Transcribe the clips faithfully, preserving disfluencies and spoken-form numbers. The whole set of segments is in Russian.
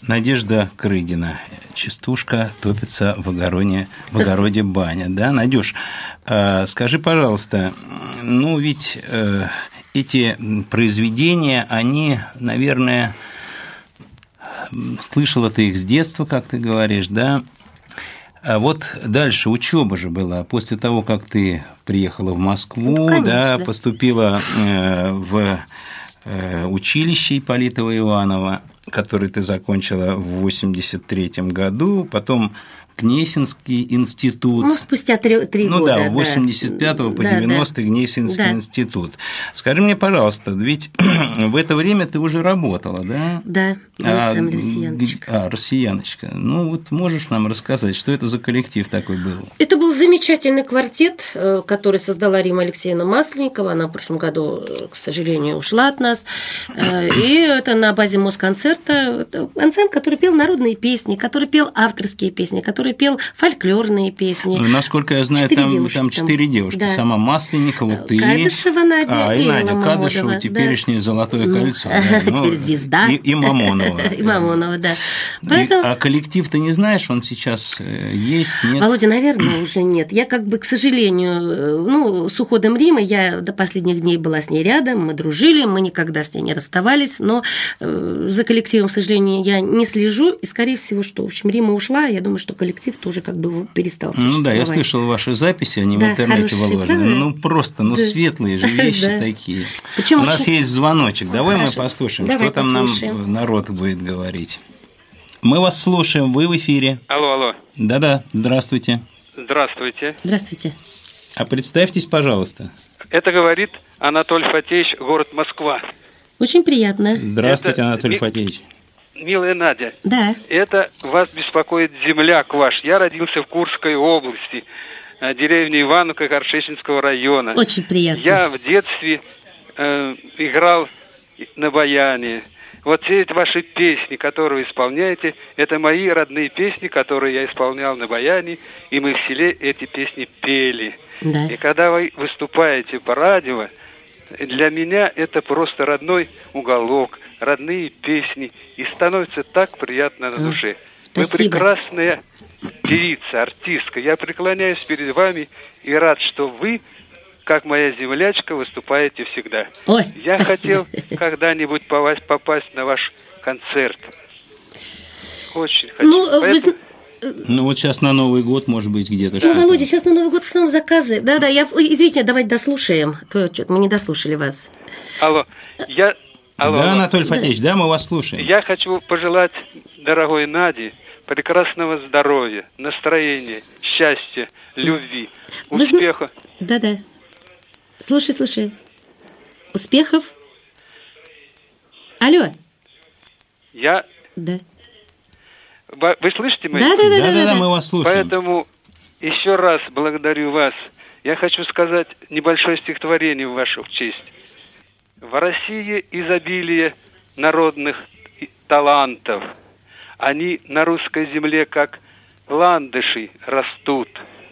Надежда Крыгина. Частушка топится в огороде, в огороде баня. Да, Надюш, э, скажи, пожалуйста, ну ведь э, эти произведения, они, наверное, слышала ты их с детства, как ты говоришь, да? А вот дальше учеба же была. После того, как ты приехала в Москву, ну, да, поступила э, в э, училище Ипполитова Иванова, который ты закончила в восемьдесят третьем году, потом Гнесинский институт. Ну, спустя три, три ну, года. Ну да, с восемьдесят пятого да, по девяностый да, Гнесинский да. институт. Скажи мне, пожалуйста, ведь в это время ты уже работала, да? Да, а, россияночка. А, россияночка. Ну, вот можешь нам рассказать, что это за коллектив такой был? Это был замечательный квартет, который создала Римма Алексеевна Масленникова. Она в прошлом году, к сожалению, ушла от нас. И это на базе Москонцерта. Ансамбль, который пел народные песни, который пел авторские песни, который пел фольклорные песни. Ну, насколько я знаю, четыре там, девушки, там четыре девушки. Да. Сама Масленникова, ты. Кадышева Надя а, и, и Надя Мамонова, Кадышева, теперешнее да. «Золотое кольцо». Ну, да. ну, теперь «Звезда». И, и Мамонова. И Мамонова, да. Поэтому... И, а коллектив ты не знаешь, он сейчас есть, нет? Володя, наверное, уже нет. Я как бы, к сожалению, ну, с уходом Римы я до последних дней была с ней рядом, мы дружили, мы никогда с ней не расставались, но за коллективом, к сожалению, я не слежу, и, скорее всего, что, в общем, Рима ушла, я думаю, что коллектив тоже как бы перестал существовать. Ну да, я слышал ваши записи, они да, в интернете выложены. Ну просто, ну да. светлые же вещи да. такие. Причем у нас очень... есть звоночек, давай Хорошо. мы послушаем, давай что там послушаем. Нам народ будет говорить. Мы вас слушаем, вы в эфире. Алло, алло. Да-да, здравствуйте. Здравствуйте. Здравствуйте. А представьтесь, пожалуйста. Это говорит Анатолий Фатеевич, город Москва. Очень приятно. Здравствуйте, Это... Анатолий Ми... Фатеевич. Милая Надя, да. это вас беспокоит земляк ваш. Я родился в Курской области, деревня Ивановка Горшечинского района. Очень приятно. Я в детстве э, играл на баяне. Вот все эти ваши песни, которые вы исполняете, это мои родные песни, которые я исполнял на баяне, и мы в селе эти песни пели. Да. И когда вы выступаете по радио, для меня это просто родной уголок, родные песни, и становится так приятно на душе. Спасибо. Вы прекрасная певица, артистка. Я преклоняюсь перед вами и рад, что вы, как моя землячка, выступаете всегда. Ой, Я спасибо. хотел когда-нибудь попасть на ваш концерт. Очень хочу. Ну, Поэтому... вы... Ну, вот сейчас на Новый год, может быть, где-то. Ну, что-то. Володя, сейчас на Новый год в основном заказы. Да-да, я... Извините, давайте дослушаем. То, что-то мы не дослушали вас. Алло, я... Алло, да, алло. Анатолий Фатеевич, да. да, мы вас слушаем. Я хочу пожелать дорогой Наде прекрасного здоровья, настроения, счастья, любви, Вы успеха. Зна... Да-да. Слушай, слушай. Успехов? Алло. Я... Да. Вы слышите меня? Да, да, да, да, да, да, мы вас слушаем. Поэтому еще раз благодарю вас. Я хочу сказать небольшое стихотворение в вашу честь. В России изобилие народных талантов. Они на русской земле, как ландыши, растут.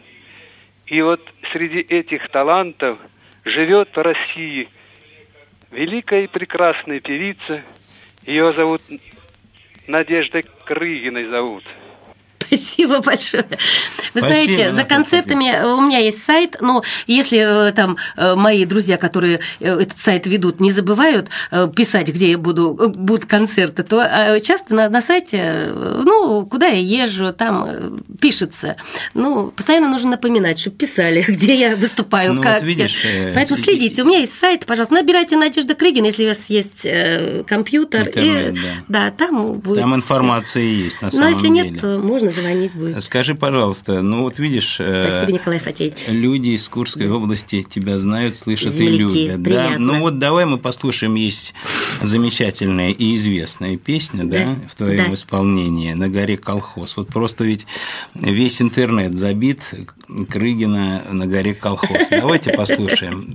И вот среди этих талантов живет в России великая и прекрасная певица. Ее зовут Надежда Крыгиной зовут. Спасибо большое. Вы Спасибо, знаете, за концертами у меня есть сайт, но если там мои друзья, которые этот сайт ведут, не забывают писать, где я буду, будут концерты, то часто на, на сайте, ну, куда я езжу, там пишется. Ну, постоянно нужно напоминать, чтобы писали, где я выступаю, ну, как. Вот видишь, Поэтому следите, у меня есть сайт, пожалуйста, набирайте Надежда Крыгина, если у вас есть компьютер. Интернет, и, да. да, там будет. Там информация есть, на но самом если деле. нет, то можно звонить будет. Скажи, пожалуйста, ну вот видишь, Спасибо, Николай Фатеевич. Люди из Курской да. области тебя знают, слышат Земляки, и любят. приятно. Да? Ну вот давай мы послушаем, есть замечательная и известная песня, да, да в твоем да. исполнении «На горе колхоз». Вот просто ведь весь интернет забит Крыгина «На горе колхоз». Давайте послушаем.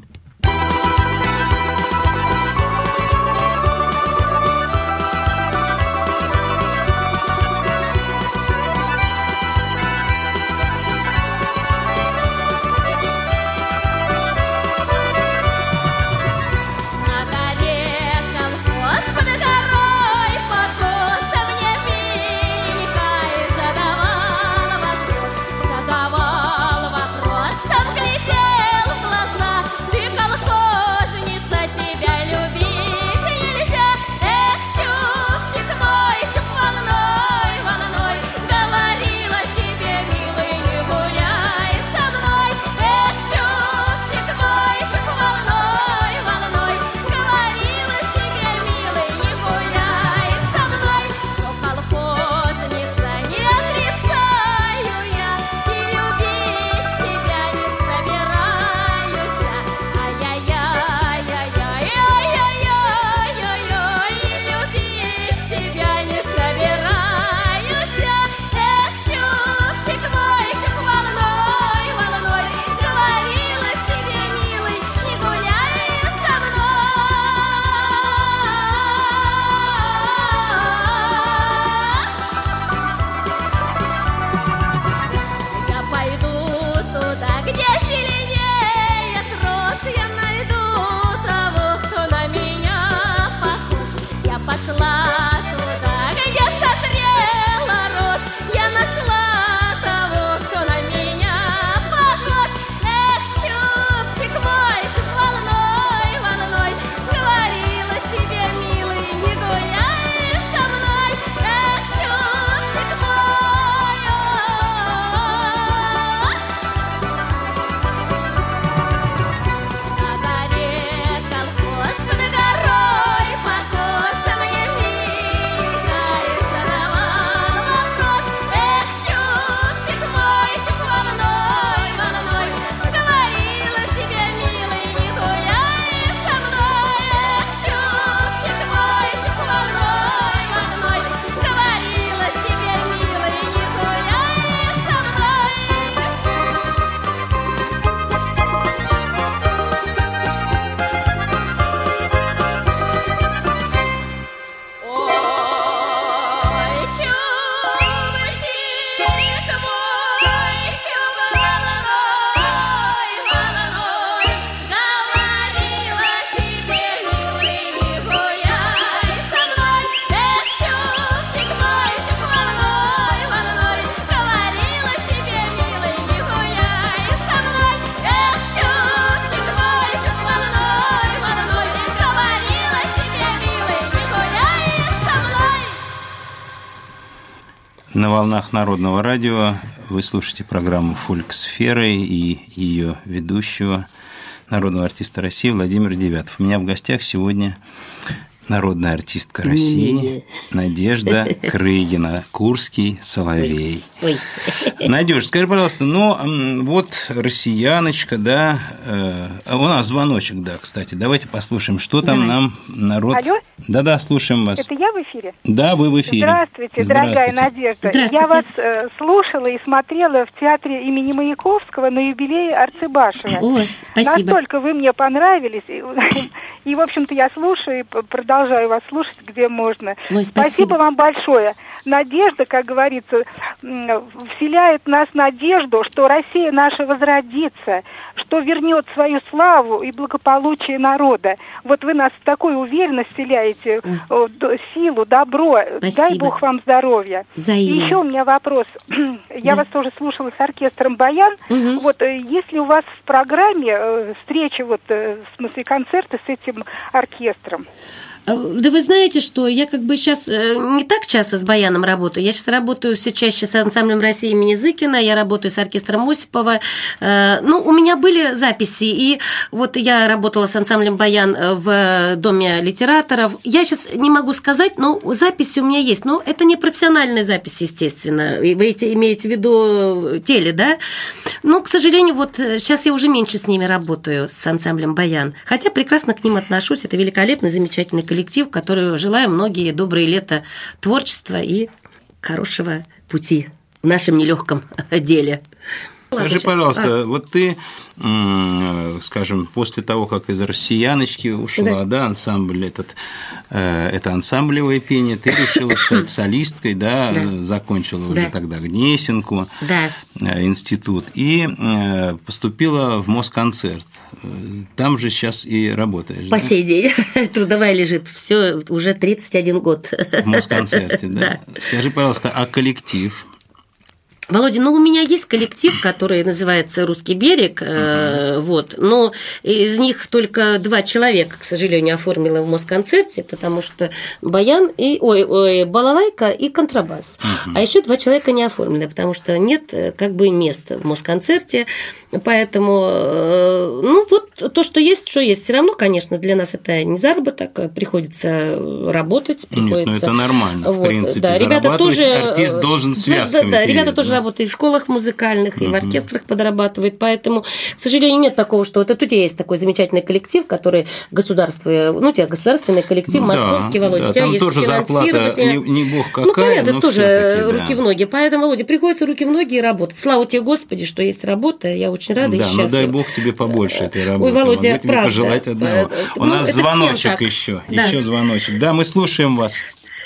На горе колхоз под горой покоса мне На волнах Народного радио вы слушаете программу «Фольксфера» и ее ведущего, народного артиста России Владимир Девятов. У меня в гостях сегодня народная артистка России Надежда Крыгина, Курский соловей. Ой. Надежда, скажи, пожалуйста, ну вот россияночка, да, э, у нас звоночек, да, кстати, давайте послушаем, что там Давай. нам народ... Алло? Да-да, слушаем вас. Это я в эфире? Да, вы в эфире. Здравствуйте, Здравствуйте. дорогая Надежда. Здравствуйте. Я вас э, слушала и смотрела в театре имени Маяковского на юбилее Арцебашева. Ой, спасибо. Настолько вы мне понравились. И, и, в общем-то, я слушаю и продолжаю вас слушать, где можно. Ой, спасибо. Спасибо вам большое. Надежда, как говорится, вселяет в нас надежду, что Россия наша возродится, что вернет свою славу и благополучие народа. Вот вы нас в такую уверенность вселяете, Ой. силу, добро. Спасибо. Дай Бог вам здоровья. Взаимно. И еще у меня вопрос. Я да. вас тоже слушала с оркестром «Баян». Угу. Вот есть ли у вас в программе встречи, вот, в смысле концерты с этим оркестром? Да вы знаете, что я как бы сейчас не так часто с баяном работаю. Я сейчас работаю все чаще с ансамблем России имени Зыкина, я работаю с оркестром Осипова. Ну, у меня были записи, и вот я работала с ансамблем «Баян» в Доме литераторов. Я сейчас не могу сказать, но записи у меня есть. Но это не профессиональные записи, естественно. Вы имеете в виду теле, да? Но, к сожалению, вот сейчас я уже меньше с ними работаю, с ансамблем «Баян». Хотя прекрасно к ним отношусь. Это великолепный, замечательный коллектив. коллектив, который желаю многие добрые лета творчества и хорошего пути в нашем нелегком деле. Скажи, пожалуйста, а. вот ты, скажем, после того, как из «Россияночки» ушла, да, да ансамбль этот, это ансамблевое пение, ты решила стать солисткой, да, да. закончила уже да. тогда Гнесинку, да. институт, и поступила в Москонцерт. Там же сейчас и работаешь. По да? сей день. Трудовая лежит. Все уже тридцать один год. В Москонцерте, да. да. Скажи, пожалуйста, а коллектив? Володя, ну у меня есть коллектив, который называется «Русский берег», uh-huh. вот, но из них только два человека, к сожалению, оформила в Москонцерте, потому что баян и, ой, ой, балалайка и контрабас. Uh-huh. А еще два человека не оформлены, потому что нет как бы мест в Москонцерте, поэтому, ну вот то, что есть, что есть. Все равно, конечно, для нас это не заработок, приходится работать, приходится. Нет, ну это нормально, вот, в принципе, да, ребята тоже, артист должен связками. Да, да, да, ребята тоже работает в школах музыкальных, и в оркестрах подрабатывает, поэтому, к сожалению, нет такого, что вот у тебя есть такой замечательный коллектив, который государство, ну, у тебя государственный коллектив, ну, московский, да, Володя, да, у тебя там есть тоже зарплата не, не бог какая, ну, понятно, но тоже руки да. в ноги, поэтому, Володя, приходится руки в ноги и работать. Слава тебе, Господи, что есть работа, я очень рада да, и счастлива. Да, ну дай Бог тебе побольше этой работы. Ой, Володя, могу тебе правда. пожелать одного. У ну, нас звоночек еще, да. еще звоночек. Да, мы слушаем вас.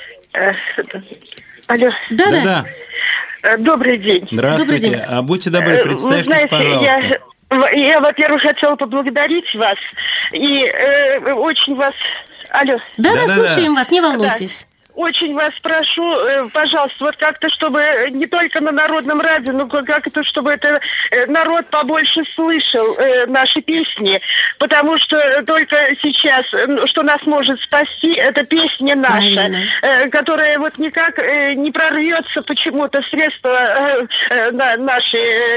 Алло. Да-да. Добрый день. Здравствуйте. Добрый день. А будьте добры, представьтесь, знаете, пожалуйста. Я, я, во-первых, хотела поблагодарить вас и э, очень вас Алло. Да, да, слушаем вас, не волнуйтесь. Очень вас прошу, пожалуйста, вот как-то, чтобы не только на Народном радио, но как-то, чтобы это народ побольше слышал наши песни, потому что только сейчас, что нас может спасти, это песня наша, Правильно. которая вот никак не прорвется почему-то в средства наши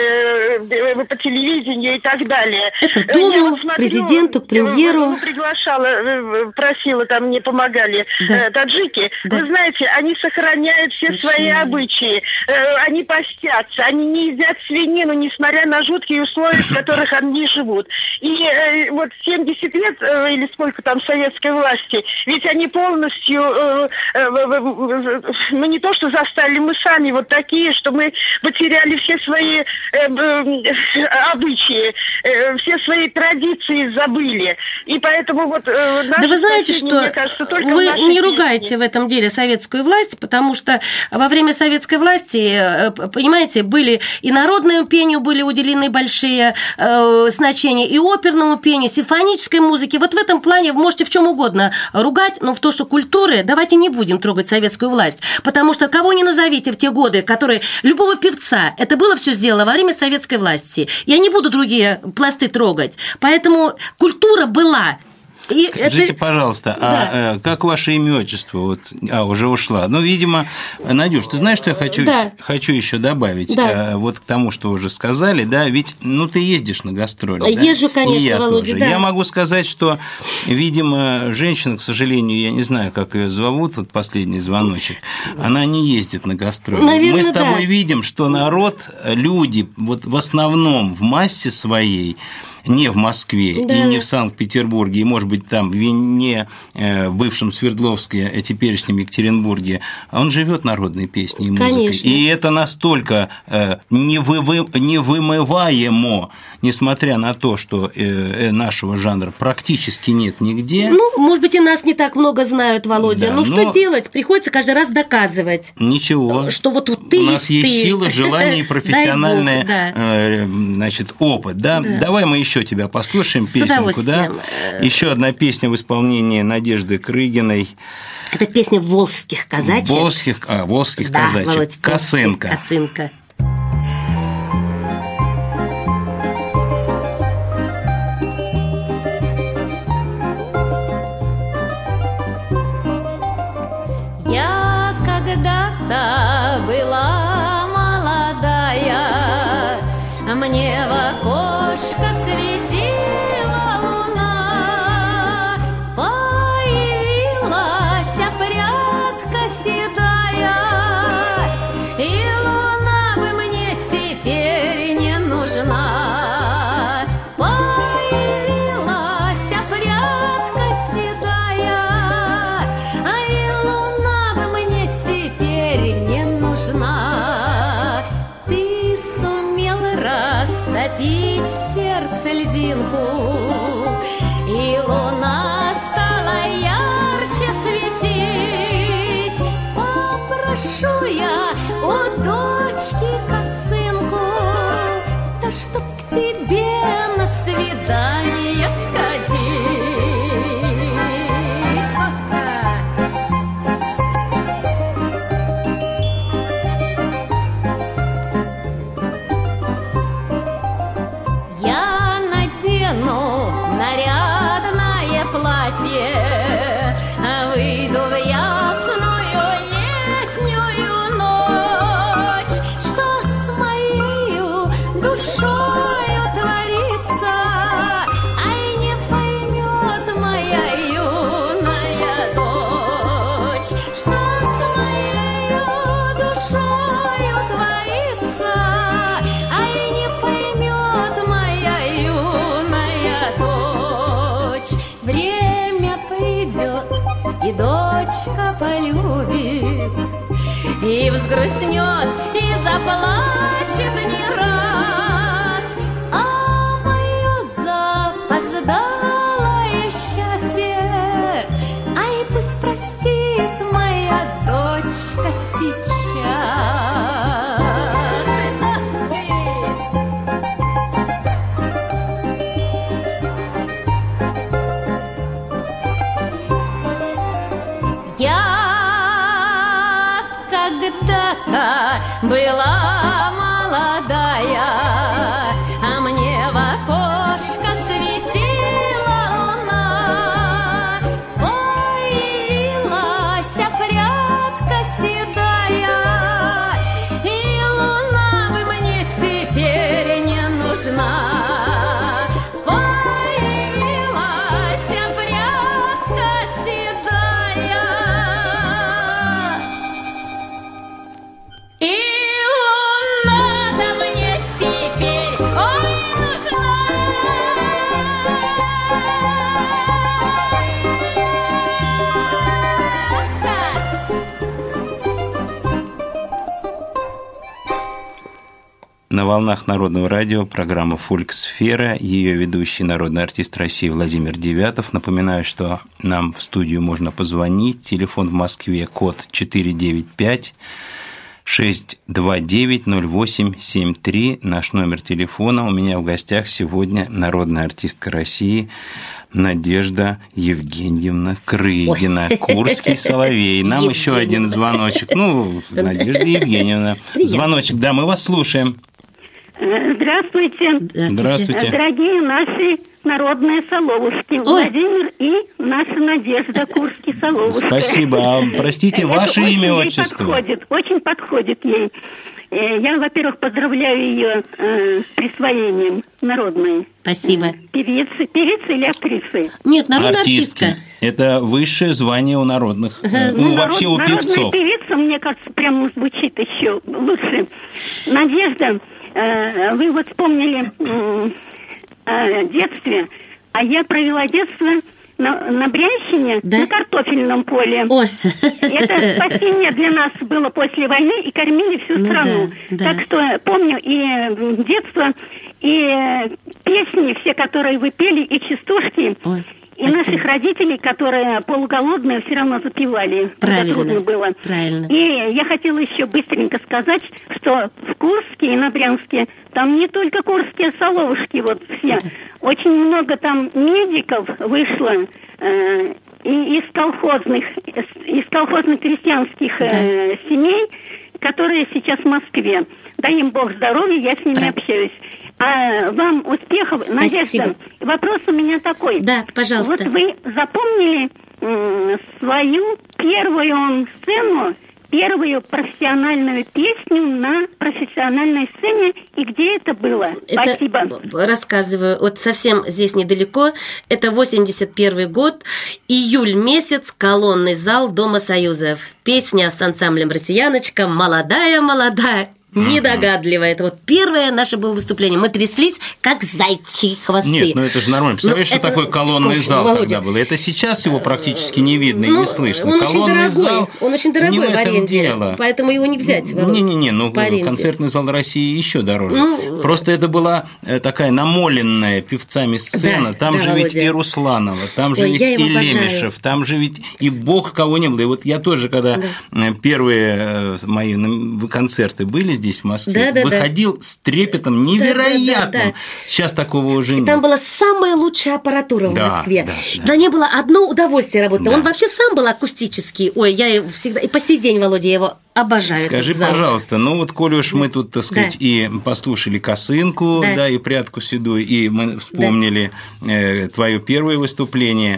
по телевидению и так далее. Это Думу, смотрю, президенту, к премьеру. Приглашала, просила, там мне помогали да. таджики. Да. Вы знаете, они сохраняют все Совершенно. свои обычаи, э, они постятся, они не едят свинину, несмотря на жуткие условия, в которых они живут. И э, вот семьдесят лет, э, или сколько там советской власти, ведь они полностью, э, э, э, мы не то что застали, мы сами вот такие, что мы потеряли все свои э, э, обычаи, э, все свои традиции забыли. И поэтому вот... Э, да вы знаете, что мне кажется, только вы не ругаете в этом деле советскую власть, потому что во время советской власти, понимаете, были и народному пению были уделены большие э, значения, и оперному пению, симфонической музыке. Вот в этом плане вы можете в чем угодно ругать, но в то, что культуры, давайте не будем трогать советскую власть, потому что кого не назовите в те годы, которые любого певца, это было все сделано во время советской власти. Я не буду другие пласты трогать. Поэтому культура была. И Скажите, это... пожалуйста, да. а как ваше имя, отчество? Вот, а, уже ушла. Ну, видимо, Надюш, ты знаешь, что я хочу, да. хочу еще добавить? Да. Вот к тому, что уже сказали, да, ведь, ну, ты ездишь на гастроли. Езжу, да? конечно, я Володя, тоже. Да. Я могу сказать, что, видимо, женщина, к сожалению, я не знаю, как ее зовут, вот последний звоночек, она не ездит на гастроли. Наверное, Мы с тобой да. видим, что народ, люди, вот в основном в массе своей, не в Москве да. и не в Санкт-Петербурге, и, может быть, там не в бывшем Свердловске, а теперешнем Екатеринбурге, а он живет народной песней и музыкой. Конечно. И это настолько невымываемо, несмотря на то, что нашего жанра практически нет нигде. Ну, может быть, и нас не так много знают, Володя. Да, но, но что делать? Приходится каждый раз доказывать. Ничего. Что вот, вот ты У нас ты. есть сила, желание и профессиональный значит, опыт. Да? Да. Давай мы еще тебя послушаем песенку, да? Еще одна песня в исполнении Надежды Крыгиной. Это песня волжских казачек. Волжских, а, волжских да, казачек. Володь, Косынка. Косынка. Я когда-то была молодая, мне в окошко светила луна, появилась прядка седая, и луна бы мне теперь не нужна. Появилась прядка седая, а и луна бы мне теперь не нужна. Ты сумел растопить в сердце льдинку, и луна стала ярче светить. Попрошу я у дочки косынку, да чтоб к тебе на свидание сходить. Я надену нарядное платье, выйду в ясную летнюю ночь. Что с моею душою творится, ай, не поймет моя юная дочь. Что с моею душою творится, ай, не поймет моя юная дочь. Время придет, и дочка полюбит, и взгрустнет, и заплачет не раз. А мое запоздалое счастье, ай, пусть простит моя дочка сейчас. когда-то была молодая, а мне в окошко светила луна. Появилась прядка седая, и луна бы мне теперь не нужна. На волнах Народного радио программа «Фольксфера», ее ведущий народный артист России Владимир Девятов. Напоминаю, что нам в студию можно позвонить. Телефон в Москве код четыре девять пять шесть два девять ноль восемь семь три. Наш номер телефона. У меня в гостях сегодня народная артистка России Надежда Евгеньевна Крыгина, Ой. Курский соловей. Нам еще один звоночек. Ну, Надежда Евгеньевна. Звоночек, да, мы вас слушаем. Здравствуйте. Здравствуйте. Дорогие наши народные соловушки. Ой. Владимир и наша Надежда Курский соловушка. Спасибо. А, простите, ваше Это имя, очень отчество? Подходит, очень подходит ей. Я, во-первых, поздравляю ее э, с присвоением народной. Спасибо. Певицы, певицы или актрисы? Нет, народная артистки. артистка. Это высшее звание у народных, Ну, ну, народ, вообще у певцов. Народная певица, мне кажется, прямо звучит еще лучше. Надежда, э, вы вот вспомнили э, о детстве, а я провела детство на, на Брянщине, да? На картофельном поле. Ой. Это спасение для нас было после войны, и кормили всю ну, страну. Да, да. Так что помню и детство, и песни все, которые вы пели, и частушки. Ой. И Спасибо. наших родителей, которые полуголодные, все равно запевали. Правильно, это трудно было. правильно. И я хотела еще быстренько сказать, что в Курске и на Брянске там не только курские соловушки, вот все. Очень много там медиков вышло э, и из колхозных, из колхозно-крестьянских э, семей, которые сейчас в Москве. Дай им Бог здоровья, я с ними Правильно. общаюсь. А вам успехов, Надежда. Спасибо. Вопрос у меня такой. Да, пожалуйста. Вот вы запомнили м, свою первую сцену, первую профессиональную песню на профессиональной сцене, и где это было? Это Спасибо. Рассказываю. Вот совсем здесь недалеко. Это восемьдесят первый год, июль месяц, колонный зал Дома Союзов. Песня с ансамблем «Россияночка», «Молодая, молодая». Недогадливо. Это вот первое наше было выступление. Мы тряслись, как зайчьи хвосты. Нет, ну это же нормально. Представляешь, ну, что это... такое колонный зал Володя. тогда было? Это сейчас его практически не видно ну, и не слышно. Он Колонный очень дорогой, зал, он очень дорогой не в в этом аренде, дело. Поэтому его не взять, Володя. Не-не-не, ну по аренде. концертный зал России еще дороже. Ну, Просто это была такая намоленная певцами сцена. Да, там да, же Володя. ведь и Русланова, там же Ой, ведь я и его Лемешев, обожаю. там же ведь и бог кого не было. И вот я тоже, когда да. первые мои концерты были здесь в Москве, да, да, выходил да. с трепетом невероятным. Да, да, да. Сейчас такого уже нет. Там была самая лучшая аппаратура в да, Москве. Да, да. Для нее было одно удовольствие работать. Да. Он вообще сам был акустический. Ой, я всегда... И по сей день, Володя, я его обожаю. Скажи, пожалуйста, ну вот, коли уж да. мы тут, так сказать, да. и послушали «Косынку», да. да, и «Прядку седую», и мы вспомнили да. э, твое первое выступление,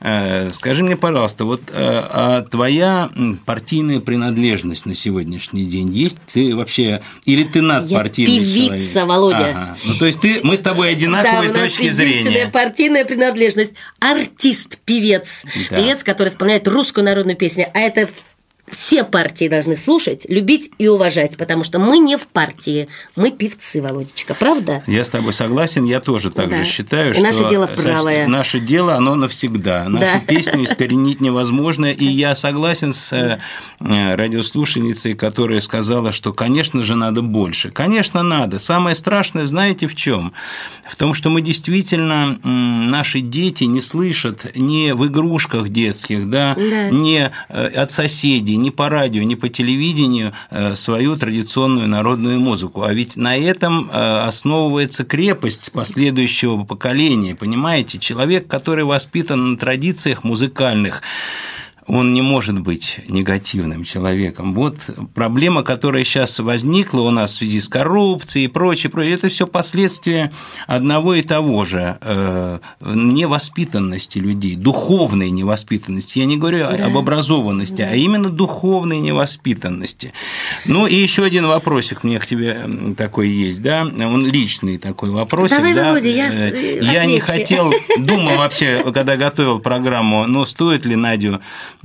э, скажи мне, пожалуйста, вот э, а твоя партийная принадлежность на сегодняшний день есть? Ты вообще... Или ты надпартийный человек? Я певица, человек? Володя. Ага. Ну, то есть ты, мы с тобой одинаковые да, точки зрения. единственная партийная принадлежность. Артист, певец. Да. Певец, который исполняет русскую народную песню. А это... Все партии должны слушать, любить и уважать, потому что мы не в партии, мы певцы, Володечка, правда? Я с тобой согласен, я тоже так да. же считаю, и что наше дело правое. Наше дело, оно навсегда. Нашу да. песню искоренить невозможно, и я согласен с радиослушательницей, которая сказала, что, конечно же, надо больше. Конечно, надо. Самое страшное, знаете, в чем? В том, что мы действительно, наши дети не слышат ни в игрушках детских, да, да. ни от соседей, ни по радио, ни по телевидению свою традиционную народную музыку. А ведь на этом основывается крепость последующего поколения, понимаете? Человек, который воспитан на традициях музыкальных, он не может быть негативным человеком. Вот проблема, которая сейчас возникла у нас в связи с коррупцией и прочее, прочее, это все последствия одного и того же э, невоспитанности людей, духовной невоспитанности. Я не говорю да. об образованности, да. а именно духовной невоспитанности. Ну и еще один вопросик мне к тебе такой есть, да, он личный такой вопросик. Давай, да? Володя, я Я не хотел, думал вообще, когда готовил программу, ну, стоит ли Надю.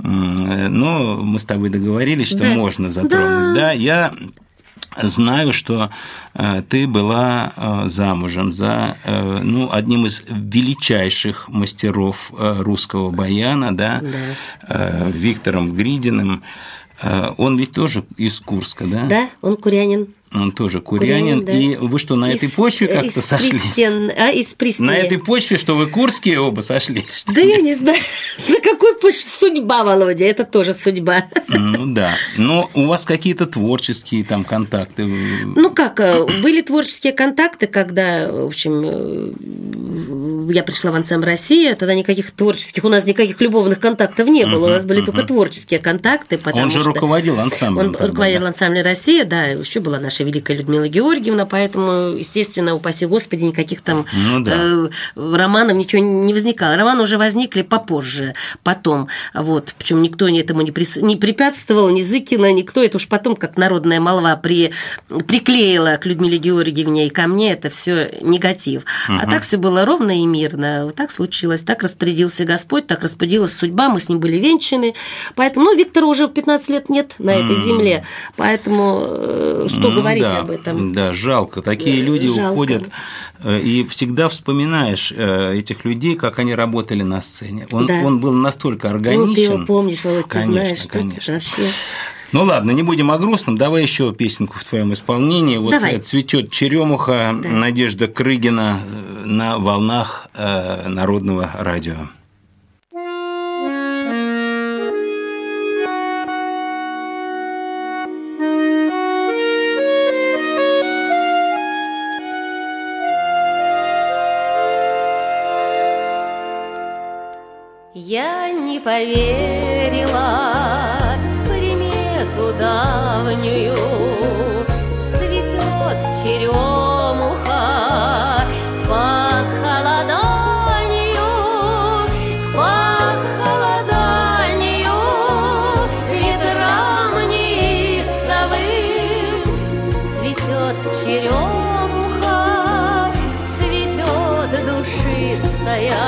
Но мы с тобой договорились, что да. можно затронуть. Да. Да, я знаю, что ты была замужем за ну, одним из величайших мастеров русского баяна, да, да. Виктором Гридиным. Он ведь тоже из Курска, да? Да, он курянин. Он тоже курянин. курянин да. И вы что, на из, этой почве как-то сошлись? Пристен, а, из Пристена. На этой почве, что вы курские оба сошлись? Да я не знаю. На какой почве? Судьба, Володя, это тоже судьба. Ну да. Но у вас какие-то творческие там контакты? Ну как, были творческие контакты, когда, в общем, я пришла в ансамбль «Россия», тогда никаких творческих, у нас никаких любовных контактов не было, у нас были только творческие контакты. Он же руководил ансамблем. Он руководил ансамблем «Россия», да, еще была наша великая Людмила Георгиевна, поэтому, естественно, упаси Господи, никаких там ну, да. э, романов ничего не возникало. Романы уже возникли попозже, потом, вот, причем никто этому не, при, не препятствовал, ни Зыкина, никто, это уж потом, как народная молва при, приклеила к Людмиле Георгиевне и ко мне, это все негатив. Угу. А так все было ровно и мирно, вот так случилось, так распорядился Господь, так распорядилась судьба, мы с ним были венчаны, поэтому, ну, Виктора уже пятнадцать лет нет на этой mm. земле, поэтому что говорить да, об этом? Да, жалко. Такие люди жалко. уходят, и всегда вспоминаешь этих людей, как они работали на сцене. Он, да. он был настолько органичен. Ну, ты его помнишь, Володь, ты конечно, знаешь, что конечно. Это вообще... Ну ладно, не будем о грустном. Давай еще песенку в твоем исполнении. Вот Давай. «Цветет черемуха», да. Надежда Крыгина на волнах Народного радио. Я не поверила в примету давнюю, цветет черемуха по холоданию, по холоданию ветрам неистовым. Цветет черемуха, цветет душистая.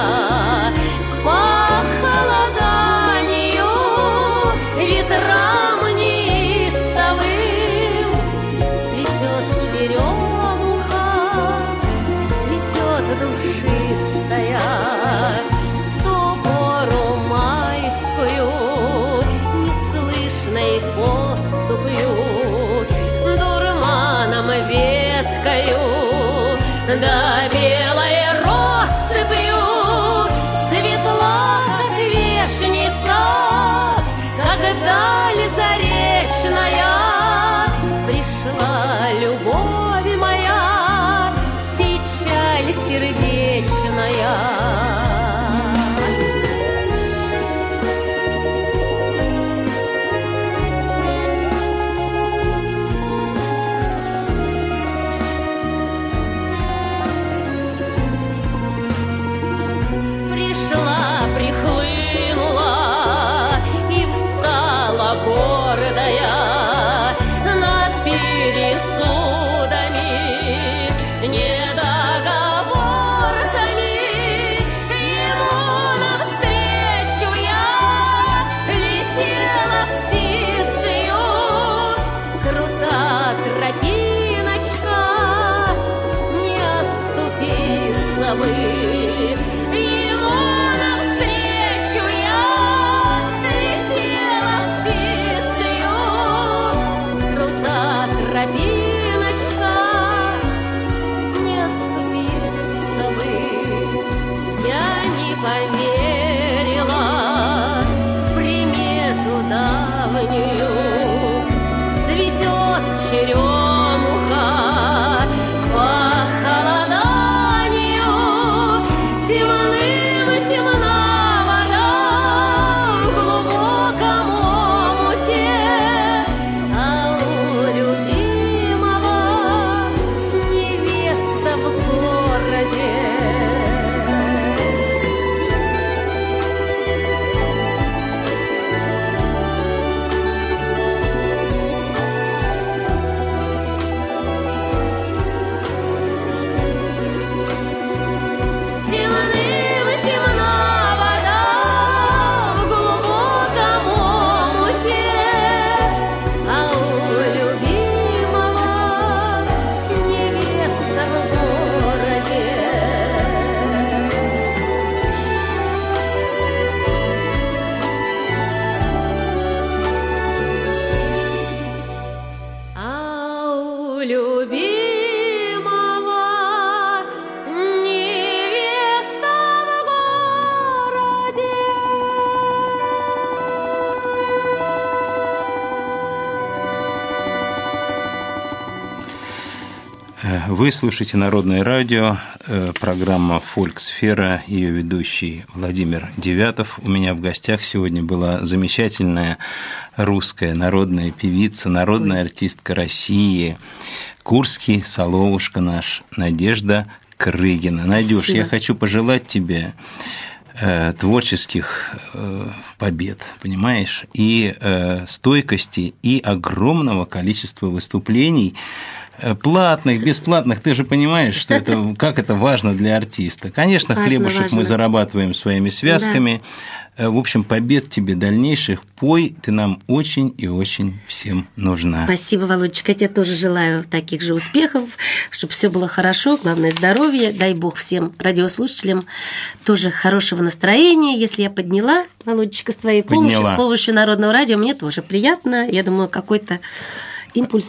Ветрам неистовым цветет черемуха, цветет душистая. В ту пору майскую неслышной поступью, дурманом веткою, да белой россыпью светла, как вешний сад. Даль заречная, пришла любовь моя, печаль сердечная. Вы слушаете Народное радио, программа «Фольксфера», ее ведущий Владимир Девятов. У меня в гостях сегодня была замечательная русская народная певица, народная артистка России, курский соловушка наш, Надежда Крыгина. Надюш, я хочу пожелать тебе творческих побед, понимаешь, и стойкости, и огромного количества выступлений, платных, бесплатных, ты же понимаешь, что это, как это важно для артиста. Конечно, важно, хлебушек важно. Мы зарабатываем своими связками. Да. В общем, побед тебе дальнейших. Пой, ты нам очень и очень всем нужна. Спасибо, Володечка. Я тебе тоже желаю таких же успехов, чтобы все было хорошо, главное здоровье. Дай Бог всем радиослушателям тоже хорошего настроения. Если я подняла, Володечка, с твоей помощью, подняла. С помощью Народного радио, мне тоже приятно. Я думаю, какой-то импульс